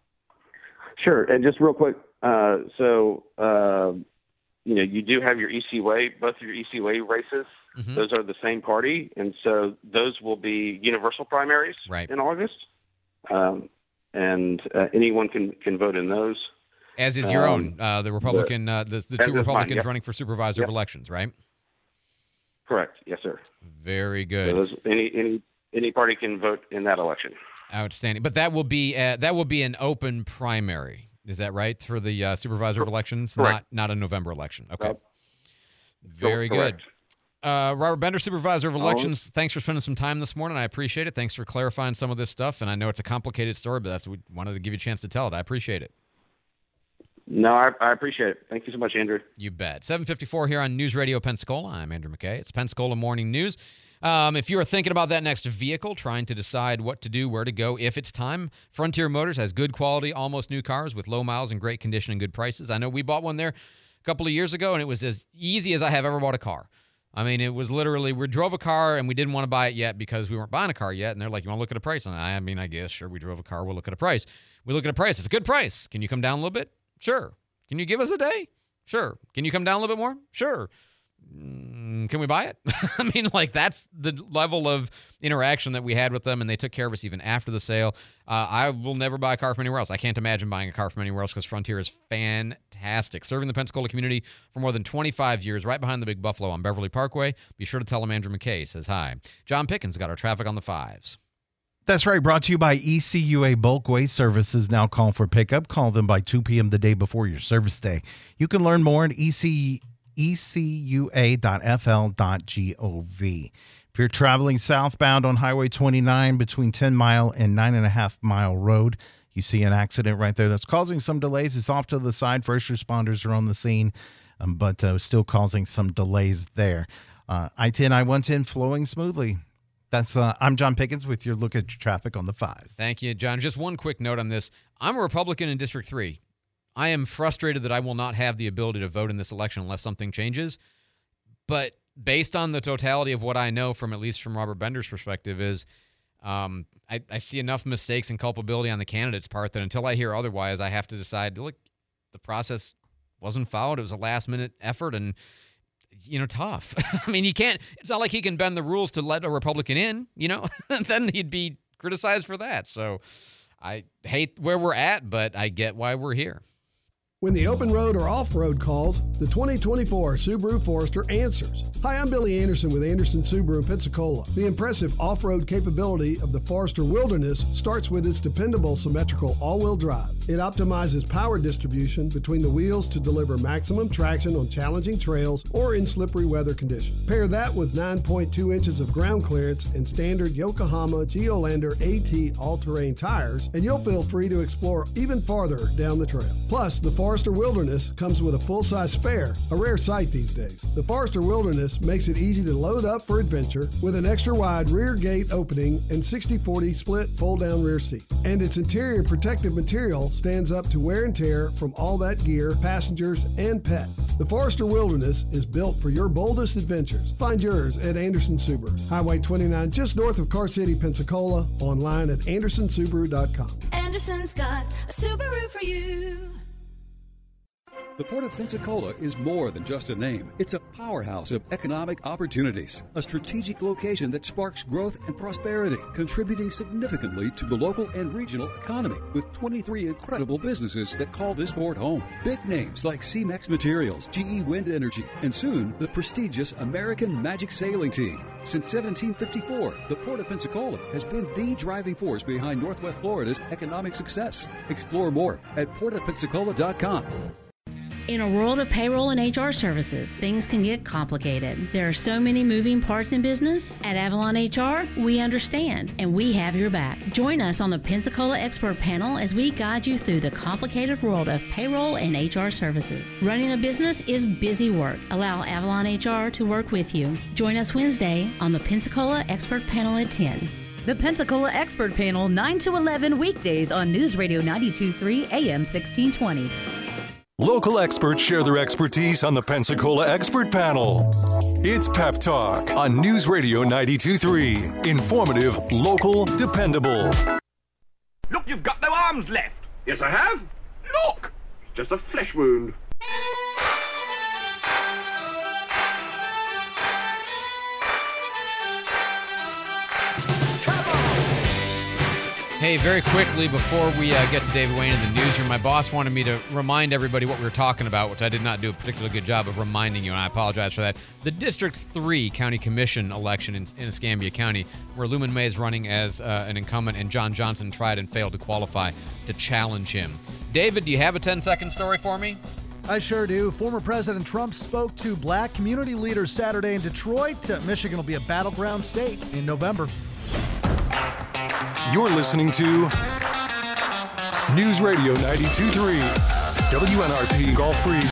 Sure. And just real quick, uh, so, uh, you know, you do have your E C U A, both of your E C U A races. Mhm. Those are the same party. And so those will be universal primaries Right. in August. Um, and uh, anyone can, can vote in those. As is your Um, own, uh, the Republican, uh, the, the as two is mine, Republicans yep. running for supervisor Yep. of elections, right? Correct. Yes, sir. Very So good. those, any, any, any party can vote in that election. Outstanding. But that will be uh, that will be an open primary. Is that right for the uh, supervisor of elections? Correct. Not not a November election. Okay. Yep. Very Correct. good. Uh, Robert Bender, supervisor of Oh. elections. Thanks for spending some time this morning. I appreciate it. Thanks for clarifying some of this stuff. And I know it's a complicated story, but that's we wanted to give you a chance to tell it. I appreciate it. No, I, I appreciate it. Thank you so much, Andrew. You bet. seven fifty-four here on News Radio Pensacola. I'm Andrew McKay. It's Pensacola Morning News. Um, if you are thinking about that next vehicle, trying to decide what to do, where to go, if it's time, Frontier Motors has good quality, almost new cars with low miles and great condition and good prices. I know we bought one there a couple of years ago, and it was as easy as I have ever bought a car. I mean, it was literally, we drove a car, and we didn't want to buy it yet because we weren't buying a car yet, and they're like, you want to look at a price? And I, I mean, I guess, sure, we drove a car, we'll look at a price. We look at a price. It's a good price. Can you come down a little bit? Sure. Can you give us a day? Sure. Can you come down a little bit more? Sure. Mm, can we buy it? I mean, like, that's the level of interaction that we had with them, and they took care of us even after the sale. Uh, I will never buy a car from anywhere else. I can't imagine buying a car from anywhere else because Frontier is fantastic. Serving the Pensacola community for more than twenty-five years, right behind the Big Buffalo on Beverly Parkway. Be sure to tell them Andrew McKay says hi. John Pickens got our traffic on the fives. That's right. Brought to you by E C U A Bulk Waste Services. Now call for pickup. Call them by two p.m. the day before your service day. You can learn more at E C E C U A dot F L dot gov. If you're traveling southbound on Highway twenty-nine between ten Mile and nine and a half Mile Road, you see an accident right there that's causing some delays. It's off to the side. First responders are on the scene, um, but uh, still causing some delays there. Uh, I ten, I one ten flowing smoothly. That's uh, I'm John Pickens with your look at traffic on the fives. Thank you, John. Just one quick note on this. I'm a Republican in District three. I am frustrated that I will not have the ability to vote in this election unless something changes. But based on the totality of what I know from at least from Robert Bender's perspective is um, I, I see enough mistakes and culpability on the candidate's part that until I hear otherwise, I have to decide, look, the process wasn't followed. It was a last-minute effort and, you know, tough. I mean, he can't – it's not like he can bend the rules to let a Republican in, you know. Then he'd be criticized for that. So I hate where we're at, but I get why we're here. When the open road or off-road calls, the twenty twenty-four Subaru Forester answers. Hi, I'm Billy Anderson with Anderson Subaru in Pensacola. The impressive off-road capability of the Forester Wilderness starts with its dependable symmetrical all-wheel drive. It optimizes power distribution between the wheels to deliver maximum traction on challenging trails or in slippery weather conditions. Pair that with nine point two inches of ground clearance and standard Yokohama Geolandar AT all-terrain tires, and you'll feel free to explore even farther down the trail. Plus, the Forester Wilderness comes with a full-size spare, a rare sight these days. The Forester Wilderness makes it easy to load up for adventure with an extra-wide rear gate opening and sixty forty split fold-down rear seat. And its interior protective material stands up to wear and tear from all that gear, passengers, and pets. The Forester Wilderness is built for your boldest adventures. Find yours at Anderson Subaru, Highway twenty-nine, just north of Car City, Pensacola, online at anderson subaru dot com. Anderson's got a Subaru for you. The Port of Pensacola is more than just a name. It's a powerhouse of economic opportunities, a strategic location that sparks growth and prosperity, contributing significantly to the local and regional economy, with twenty-three incredible businesses that call this port home. Big names like C-Mex Materials, G E Wind Energy, and soon the prestigious American Magic Sailing Team. Since seventeen fifty-four, the Port of Pensacola has been the driving force behind Northwest Florida's economic success. Explore more at port of pensacola dot com. In a world of payroll and H R services, things can get complicated. There are so many moving parts in business. At Avalon H R, we understand, and we have your back. Join us on the Pensacola Expert Panel as we guide you through the complicated world of payroll and H R services. Running a business is busy work. Allow Avalon H R to work with you. Join us Wednesday on the Pensacola Expert Panel at ten. The Pensacola Expert Panel, nine to eleven weekdays on News Radio ninety-two point three A M sixteen twenty. Local experts share their expertise on the Pensacola Expert Panel. It's Pep Talk on News Radio ninety-two point three. Informative, local, dependable. Look, you've got no arms left. Yes, I have. Look, it's just a flesh wound. Hey, very quickly before we uh, get to David Wayne in the newsroom, my boss wanted me to remind everybody what we were talking about, which I did not do a particularly good job of reminding you, and I apologize for that. The District three County Commission election in, in Escambia County, where Lumen May is running as uh, an incumbent, and John Johnson tried and failed to qualify to challenge him. David, do you have a ten-second story for me? I sure do. Former President Trump spoke to black community leaders Saturday in Detroit. Uh, Michigan will be a battleground state in November. You're listening to News Radio ninety-two point three, W N R P Gulf Breeze.